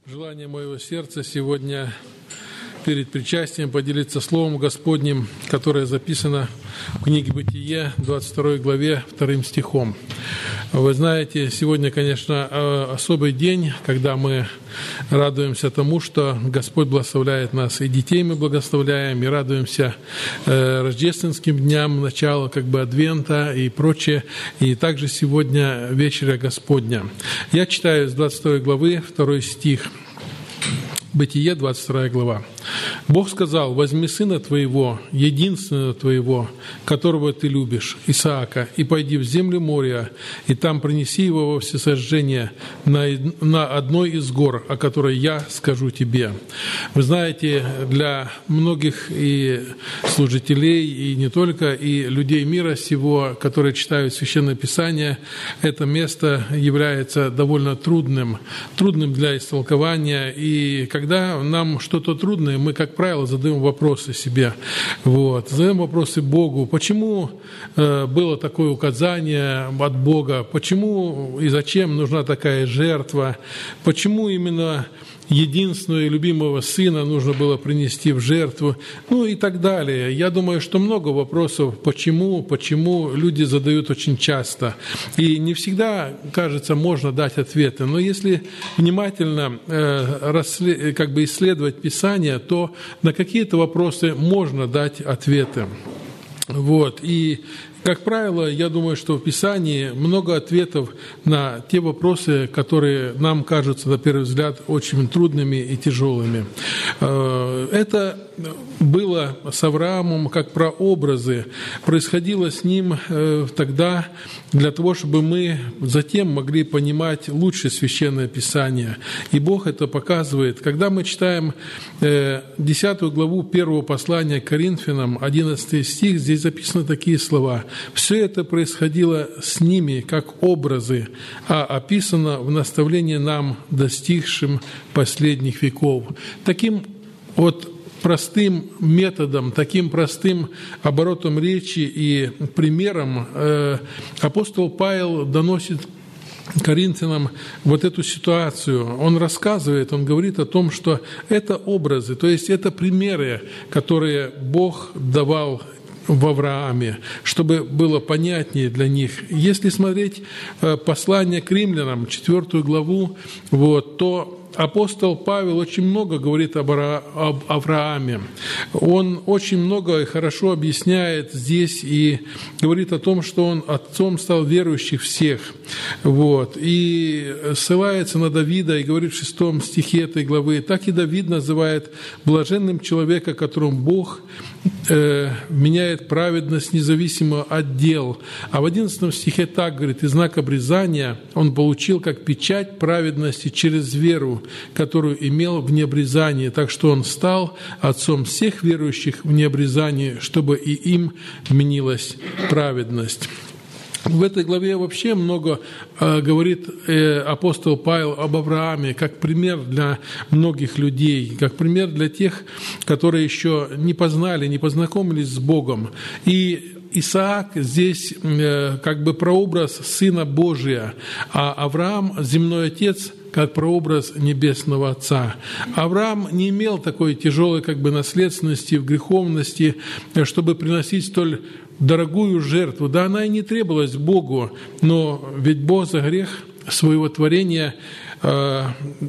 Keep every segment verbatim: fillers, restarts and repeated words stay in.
Желание моего сердца сегодня перед причастием поделиться Словом Господним, которое записано в книге Бытие, двадцать второй главе, вторым стихом. Вы знаете, сегодня, конечно, особый день, когда мы радуемся тому, что Господь благословляет нас, и детей мы благословляем, и радуемся рождественским дням, начала как бы Адвента и прочее, и также сегодня вечеря Господня. Я читаю с двадцать второй главы, второй стих. Бытие, двадцать вторая глава. «Бог сказал: возьми сына твоего, единственного твоего, которого ты любишь, Исаака, и пойди в землю Мория, и там принеси его во всесожжение на, на одной из гор, о которой я скажу тебе». Вы знаете, для многих и служителей, и не только, и людей мира сего, которые читают Священное Писание, это место является довольно трудным, трудным для истолкования. И когда нам что-то трудное, мы, как правило, задаем вопросы себе. Вот. Задаем вопросы Богу. Почему э, было такое указание от Бога? Почему и зачем нужна такая жертва? Почему именно единственного и любимого сына нужно было принести в жертву? Ну и так далее. Я думаю, что много вопросов, почему, почему люди задают очень часто. И не всегда, кажется, можно дать ответы. Но если внимательно э, расслед... как бы исследовать Писание, то на какие-то вопросы можно дать ответы. Вот. И, как правило, я думаю, что в Писании много ответов на те вопросы, которые нам кажутся, на первый взгляд, очень трудными и тяжелыми. Это было с Авраамом как прообразы, происходило с ним тогда для того, чтобы мы затем могли понимать лучше Священное Писание. И Бог это показывает. Когда мы читаем десятую главу первого послания к Коринфянам, одиннадцатый стих, здесь записаны такие слова: «Все это происходило с ними, как образы, а описано в наставлении нам, достигшим последних веков». Таким вот простым методом, таким простым оборотом речи и примером э, апостол Павел доносит Коринфянам вот эту ситуацию. Он рассказывает, он говорит о том, что это образы, то есть это примеры, которые Бог давал в Аврааме, чтобы было понятнее для них. Если смотреть послание к римлянам, четвертую главу, вот, то апостол Павел очень много говорит об Аврааме. Он очень много и хорошо объясняет здесь и говорит о том, что он отцом стал верующих всех. Вот. И ссылается на Давида и говорит в шестом стихе этой главы: «Так и Давид называет блаженным человека, которому Бог э, меняет праведность независимо от дел». А в одиннадцатом стихе так говорит: «И знак обрезания он получил как печать праведности через веру, которую имел в необрезании, так что он стал отцом всех верующих в необрезании, чтобы и им мнилась праведность». В этой главе вообще много э, говорит э, апостол Павел об Аврааме как пример для многих людей, как пример для тех, которые еще не познали, не познакомились с Богом. И Исаак здесь э, как бы прообраз Сына Божия, а Авраам, земной отец, как прообраз Небесного Отца. Авраам не имел такой тяжелой как бы наследственности в греховности, чтобы приносить столь дорогую жертву. Да, она и не требовалась Богу, но ведь Бог за грех своего творения э,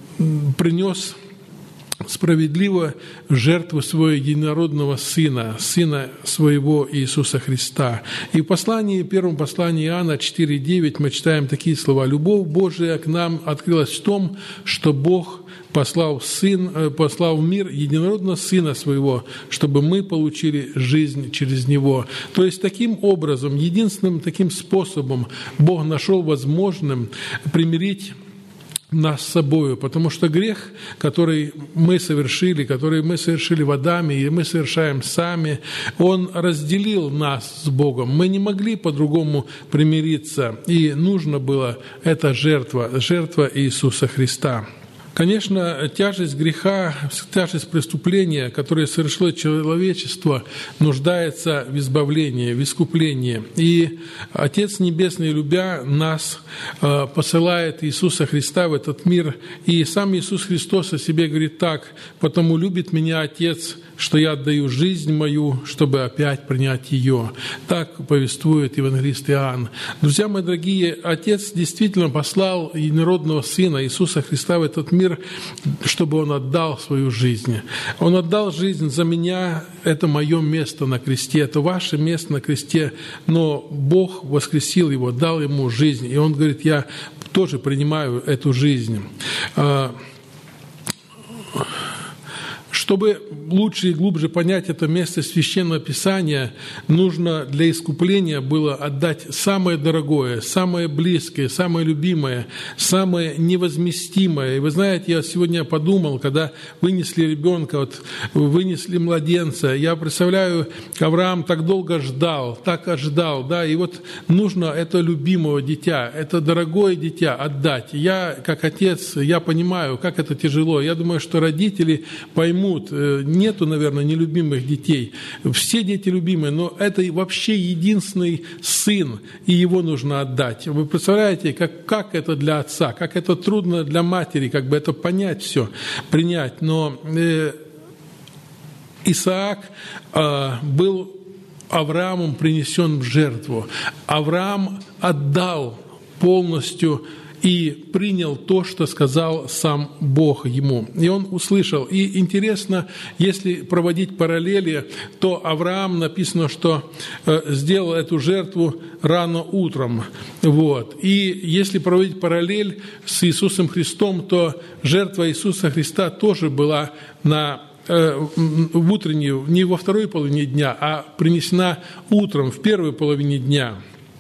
принес справедливо жертву своего единородного Сына, Сына своего Иисуса Христа. И в послании, в первом послании Иоанна четыре девять мы читаем такие слова: «Любовь Божия к нам открылась в том, что Бог послал, сын, послал в мир единородного Сына Своего, чтобы мы получили жизнь через Него». То есть таким образом, единственным таким способом Бог нашел возможным примирить нас с собою, потому что грех, который мы совершили, который мы совершили в Адаме, и мы совершаем сами, он разделил нас с Богом. Мы не могли по-другому примириться, и нужно было эта жертва, жертва Иисуса Христа. Конечно, тяжесть греха, тяжесть преступления, которое совершило человечество, нуждается в избавлении, в искуплении. И Отец Небесный, любя нас, посылает Иисуса Христа в этот мир. И сам Иисус Христос о себе говорит так: «Потому любит меня Отец, что я отдаю жизнь мою, чтобы опять принять ее». Так повествует евангелист Иоанн. Друзья мои дорогие, Отец действительно послал единородного Сына Иисуса Христа в этот мир, чтобы Он отдал свою жизнь. Он отдал жизнь за меня. Это мое место на кресте, это ваше место на кресте, но Бог воскресил Его, дал Ему жизнь. И Он говорит: я тоже принимаю эту жизнь. Чтобы лучше и глубже понять это место Священного Писания, нужно для искупления было отдать самое дорогое, самое близкое, самое любимое, самое невозместимое. И вы знаете, я сегодня подумал, когда вынесли ребенка, вот, вынесли младенца, я представляю, Авраам так долго ждал, так ожидал, да, и вот нужно это любимого дитя, это дорогое дитя отдать. Я, как отец, я понимаю, как это тяжело. Я думаю, что родители поймут. Нету, наверное, нелюбимых детей. Все дети любимые, но это вообще единственный сын, и его нужно отдать. Вы представляете, как, как это для отца, как это трудно для матери, как бы это понять все, принять. Но э, Исаак э, был Авраамом принесен в жертву. Авраам отдал полностью и принял то, что сказал сам Бог ему. И он услышал. И интересно, если проводить параллели, то Авраам, написано, что сделал эту жертву рано утром. Вот. И если проводить параллель с Иисусом Христом, то жертва Иисуса Христа тоже была на в утреннюю, не во второй половине дня, а принесена утром, в первой половине дня.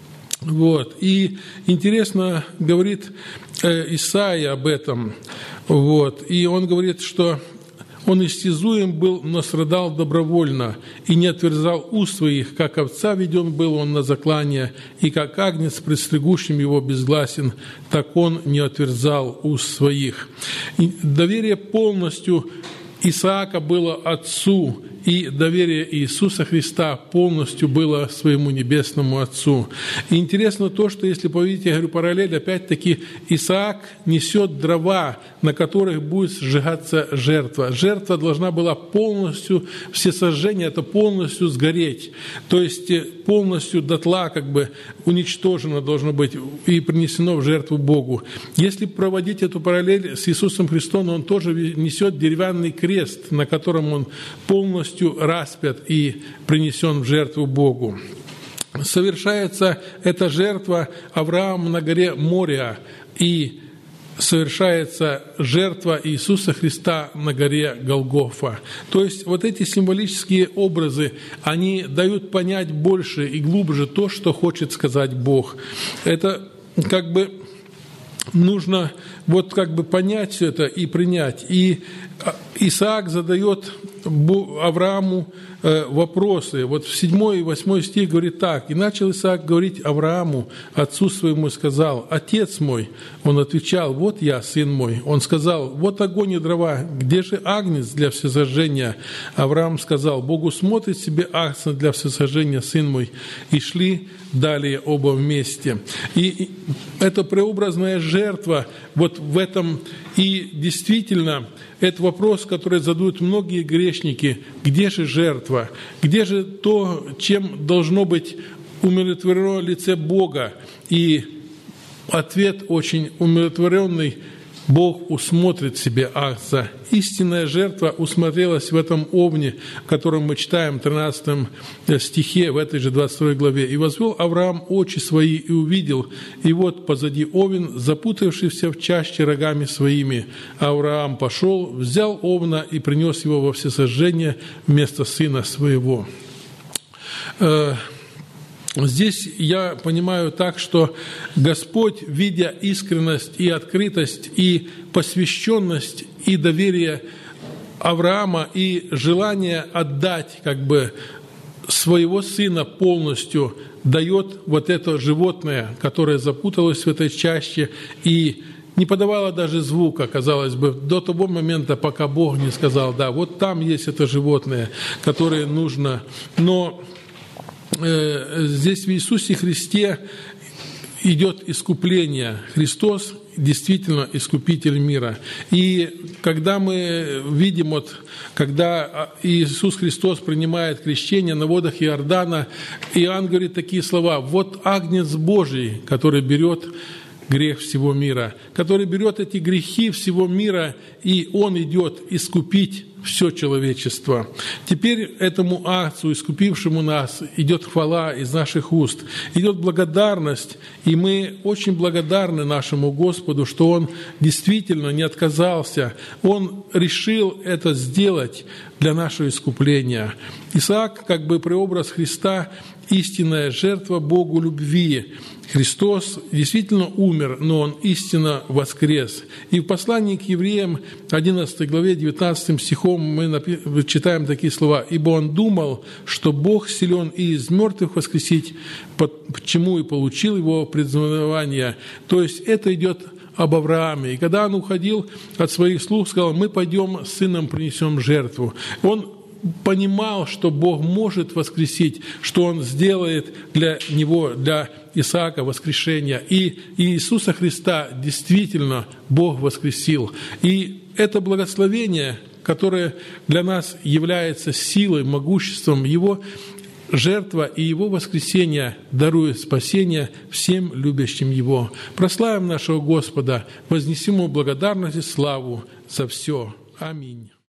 Вот. И интересно говорит Исаия об этом. Вот. И он говорит, что он истязуем был, но страдал добровольно, и не отверзал уст своих, как овца веден был он на заклание, и как агнец, предстригущим его безгласен, так он не отверзал уст своих. И доверие полностью Исаака было Отцу, и доверие Иисуса Христа полностью было своему Небесному Отцу. И интересно то, что если повидите, я говорю, параллель, опять-таки Исаак несет дрова, на которых будет сжигаться жертва. Жертва должна была полностью, все сожжения, это полностью сгореть. То есть полностью дотла как бы уничтожено должно быть и принесено в жертву Богу. Если проводить эту параллель с Иисусом Христом, Он тоже несет деревянный крест, на котором Он полностью распят и принесен в жертву Богу. Совершается эта жертва Авраама на горе Мория, и совершается жертва Иисуса Христа на горе Голгофа. То есть вот эти символические образы, они дают понять больше и глубже то, что хочет сказать Бог. Это как бы нужно вот как бы понять все это и принять. И Исаак задает Аврааму вопросы. Вот в седьмой и восьмой стих говорит так: «И начал Исаак говорить Аврааму, отцу своему, и сказал: Отец мой». Он отвечал: «Вот я, сын мой». Он сказал: «Вот огонь и дрова, где же агнец для всесожжения?» Авраам сказал: «Богу смотрит себе агнца для всесожжения, сын мой». И шли далее оба вместе. И это преобразная жертва вот в этом. И действительно, это вопрос, который задают многие грешники: где же жертва? Где же то, чем должно быть умиротворено лице Бога? И ответ очень умиротворенный: Бог усмотрит себе агнца. Истинная жертва усмотрелась в этом овне, о котором мы читаем в тринадцатом стихе, в этой же двадцать второй главе. «И возвел Авраам очи свои и увидел, и вот позади овен, запутавшийся в чаще рогами своими. Авраам пошел, взял овна и принес его во всесожжение вместо сына своего». Здесь я понимаю так, что Господь, видя искренность и открытость, и посвященность, и доверие Авраама, и желание отдать как бы своего сына полностью, дает вот это животное, которое запуталось в этой чаще, и не подавала даже звука, казалось бы, до того момента, пока Бог не сказал, да, вот там есть это животное, которое нужно. Но э, здесь в Иисусе Христе идет искупление. Христос действительно искупитель мира. И когда мы видим, вот, когда Иисус Христос принимает крещение на водах Иордана, Иоанн говорит такие слова: «Вот Агнец Божий, который берет грех всего мира», который берет эти грехи всего мира, и Он идет искупить все человечество. Теперь этому Агнцу, искупившему нас, идет хвала из наших уст, идет благодарность, и мы очень благодарны нашему Господу, что Он действительно не отказался, Он решил это сделать для нашего искупления. Исаак, как бы преобраз Христа, истинная жертва Богу любви. Христос действительно умер, но Он истинно воскрес. И в послании к евреям, одиннадцатой главе, девятнадцатым стихом, мы читаем такие слова: «Ибо Он думал, что Бог силен и из мертвых воскресить, почему и получил Его предзнаменование». То есть это идет об Аврааме. И когда он уходил от своих слуг, сказал: «Мы пойдем с сыном принесем жертву». Он понимал, что Бог может воскресить, что Он сделает для него, для Исаака воскрешение. И Иисуса Христа действительно Бог воскресил. И это благословение, которое для нас является силой, могуществом, Его жертва и Его воскресение дарует спасение всем любящим Его. Прославим нашего Господа, вознесем Ему благодарность и славу за все. Аминь.